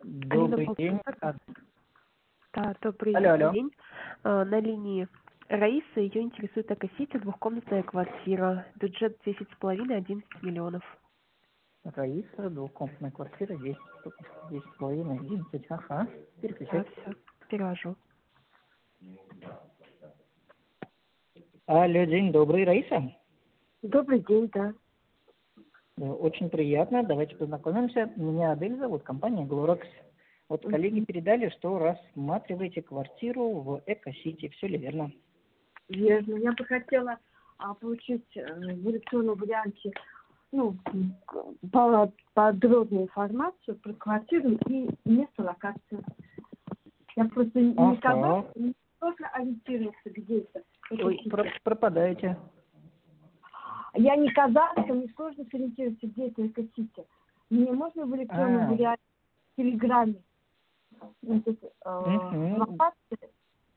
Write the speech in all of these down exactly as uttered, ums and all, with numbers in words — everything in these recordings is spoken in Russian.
Алина Добрый день. Полтинник. А, Да, добрый Алло, алло. день. А, На линии Раиса, ее интересует Экосити, двухкомнатная квартира, бюджет десять с половиной, одиннадцать миллионов. Раиса, двухкомнатная квартира, десять, десять с половиной, одиннадцать. Ага, Да, переключать. все, перевожу. Алло, день добрый, Раиса. Добрый день, да. Э, Очень приятно, давайте познакомимся. Меня Адель зовут, компания Глоракс. Вот коллеги Мгм. передали, что рассматриваете квартиру в Экосити, все ли верно? Верно. Я бы хотела а, получить э, в электронном варианте ну, к- по- подробную информацию про квартиру и место локации. Я просто никогда Ага. не сложно ориентироваться где-то. в Ой, Экосити. про- пропадаете. Я никогда это не сложно сориентироваться где-то в Экосити. Мне можно в электронном А, варианте в Телеграме этот, э, угу. локации.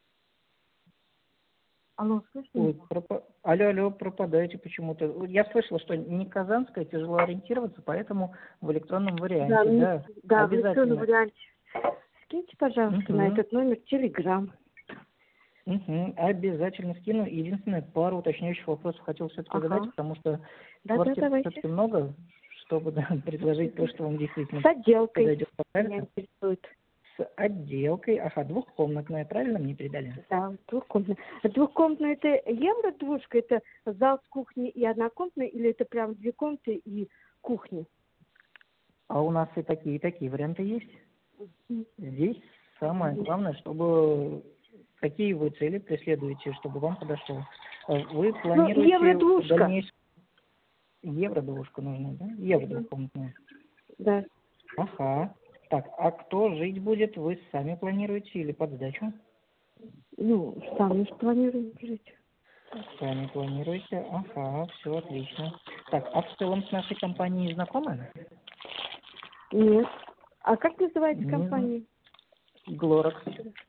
Алло, слышно Ой, меня? пропа- алло, алло, пропадаете почему-то. Я слышала, что не Казанская, тяжело ориентироваться, поэтому в электронном Да, варианте, мне- да, да, в электронном обязательно. варианте. Скиньте, пожалуйста, на Угу, этот номер Телеграм. угу, обязательно скину. Единственное, пару уточняющих вопросов хотел все-таки задать, Ага. потому что Да-да, квартир давайте. все-таки много, чтобы да, предложить то, что вам действительно С отделкой подойдет по меня проекту. интересует. С отделкой, ага, двухкомнатная, правильно мне передали? Да, двухкомнатная. Двухкомнатная это евро-двушка, это зал с кухней и однокомнатная, или это прям две комнаты и кухня? А у нас и такие, и такие варианты есть. Мгм. Здесь самое главное, чтобы какие вы цели преследуете, чтобы вам подошло. А Вы Ну, планируете в евро-двушка. дальнейшем евро-двушку нужно, да? Евро двухкомнатную. Да. Ага. Так, а кто жить будет? Вы сами планируете или под сдачу? Ну, сами же планируем жить. Сами планируете. Ага, все отлично. Так, а в целом с нашей компанией знакомы? Нет. А как называется Не компания? Глоракс.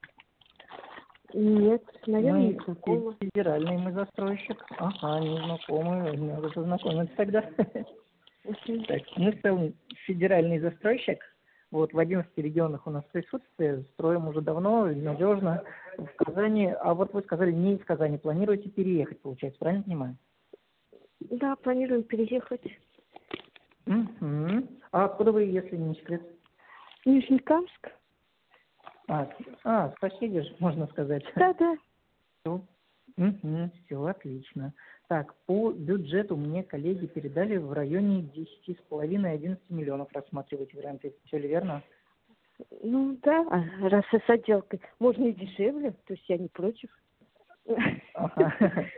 Нет, наверное, не Мы знакома. федеральный мы застройщик. Ага, не знакомы. Надо познакомиться тогда. Мгм. Так, мы в целом федеральный застройщик. Вот в одиннадцати регионах у нас присутствие. Строим уже давно, надежно. В Казани. А вот вы сказали, не из Казани. Планируете переехать, получается, правильно понимаю? Да, планируем переехать. Угу. А откуда вы, если не секрет? Нижнекамск? А, а соседи же, можно сказать. Да, да. Угу, все отлично. Так, по бюджету мне коллеги передали в районе десяти с половиной одиннадцати миллионов рассматривать варианты. Все ли верно? Ну да, а раз и с отделкой. Можно и дешевле, то есть я не против. Ага.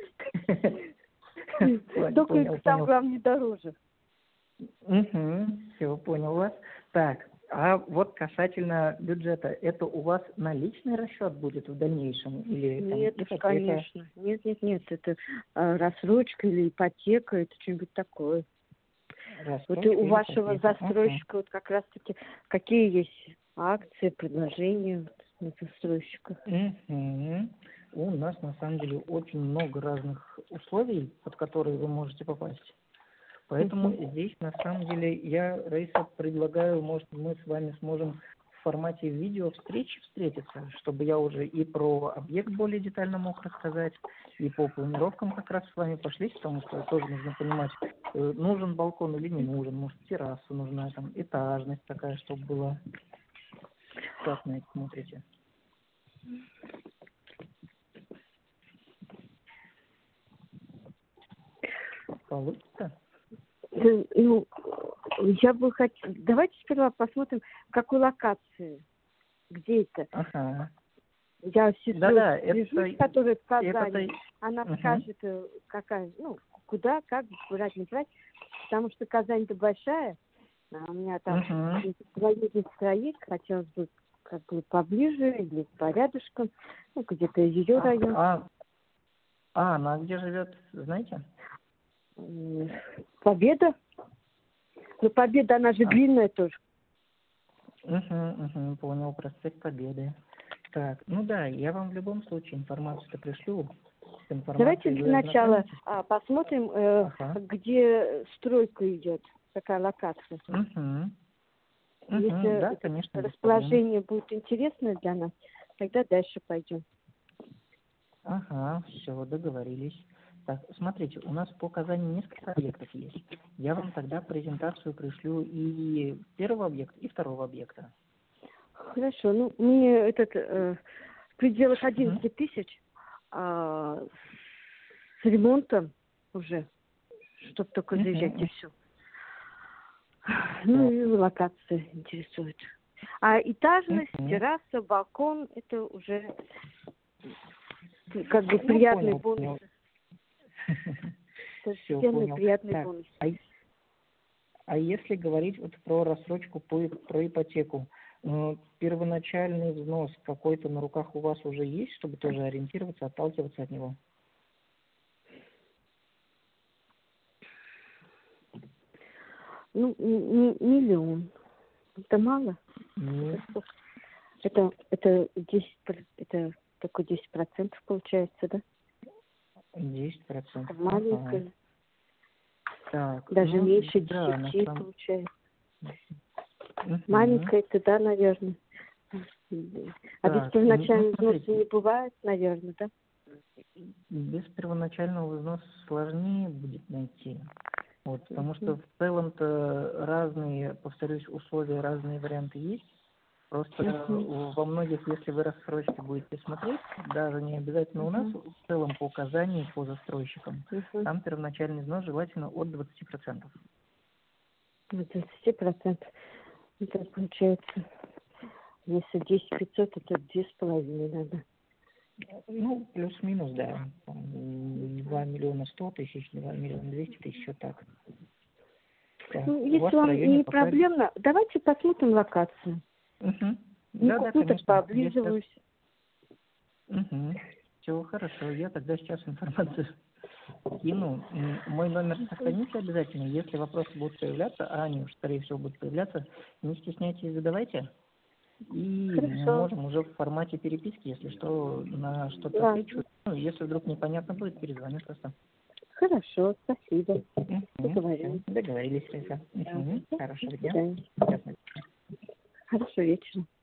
Только Понял, там понял. главное дороже. Угу, все, понял вас. Так, а вот касательно бюджета, это у вас наличный расчет будет в дальнейшем или там Нет, ипотека? конечно. Нет, нет, нет. Это а, рассрочка или ипотека, это что-нибудь такое. Вот и Рассрочка у или вашего ипотека? Ага. застройщика вот как раз-таки какие есть акции, предложения на застройщика? Мгм. У нас на самом деле очень много разных условий, под которые вы можете попасть. Поэтому Мгм. здесь на самом деле я, Раиса, предлагаю, может, мы с вами сможем в формате видео встречи встретиться, чтобы я уже и про объект более детально мог рассказать, и по планировкам как раз с вами пошлись, потому что тоже нужно понимать, э, нужен балкон или не нужен, может, терраса нужна, там, этажность такая, чтобы была. Как на это смотрите? Получится? Да, ну, я бы хотела... Давайте сперва посмотрим, в какой локации, где это. Ага. Я с сестрой Да-да, свяжусь, это, которая в это, Казани. Она угу. скажет, э, какая, ну, куда, как, брать, не брать. Потому что Казань-то большая, а у меня там Угу. двоюродный строит, хотелось бы как бы поближе или порядышком, ну, где-то ее район. А, а, она где живет, знаете? М, Победа. Ну, Победа, она же А, длинная тоже. угу, угу, понял, проспект Победы. Так, ну да, я вам в любом случае информацию-то пришлю. С Давайте информацией вы для начала ознакомитесь. а, посмотрим, э, Ага. где стройка идет, какая локация. Угу. Мгм, Если да, конечно, без проблем. расположение будет интересно для нас, тогда дальше пойдем. Ага, все, договорились. Так, смотрите, у нас по Казани несколько объектов есть. Я вам тогда презентацию пришлю и первого объекта, и второго объекта. Хорошо, ну мне этот э, в пределах Мгм. одиннадцати тысяч а, с ремонтом уже, чтобы только заезжать и Мгм. все. Ну и локация интересует. А этажность, Мгм. терраса, балкон, это уже как бы Ну, приятный понял, понял. бонус. Все, Второстепенный понял. приятный Так, бонус. а, а если говорить вот про рассрочку, по, про ипотеку, ну, первоначальный взнос какой-то на руках у вас уже есть, чтобы тоже ориентироваться, отталкиваться от него? Ну, м- м- миллион. Это мало? Ну, Это сколько? Это, это десять, пр- это такой десять процентов получается, да? десять Это процентов. маленькое. Так, Даже ну, меньше да, на десяти самом... получается. Мгм. Маленькое это, да, наверное. А без Так, ну, первоначального взноса смотрите, не бывает, наверное, да? без первоначального взноса сложнее будет найти. Вот, потому что Мгм. в целом-то разные, повторюсь, условия, разные варианты есть. Просто Мгм. во многих, если вы рассрочки будете смотреть, даже не обязательно у нас, Мгм. в целом по указанию по застройщикам, Мгм. там первоначальный взнос желательно от двадцати процентов. От двадцати процентов. Это получается, если десять пятьсот, это две с половиной надо. Ну, плюс-минус, да. Там, два миллиона сто тысяч, два миллиона двести тысяч, вот так. Так, Ну, у вас если в вам районе не пока... проблемно, давайте посмотрим локацию. Угу. Ну, Да, да, какую-то конечно. Я сейчас... пооблизываюсь. Угу. Все хорошо. Я тогда сейчас информацию кину. М, Мой номер сохраните обязательно. Если вопросы будут появляться, а они уж, скорее всего, будут появляться, не стесняйтесь, задавайте. И Хорошо. можем уже в формате переписки, если что, на что-то Да. отвечу. Ну, если вдруг непонятно будет, перезвоню просто. Хорошо, спасибо. Угу. Все, Договорились. договорились, Риса. Да. Угу. До Хорошего дня. свидания. Ясно. Хорошего вечера.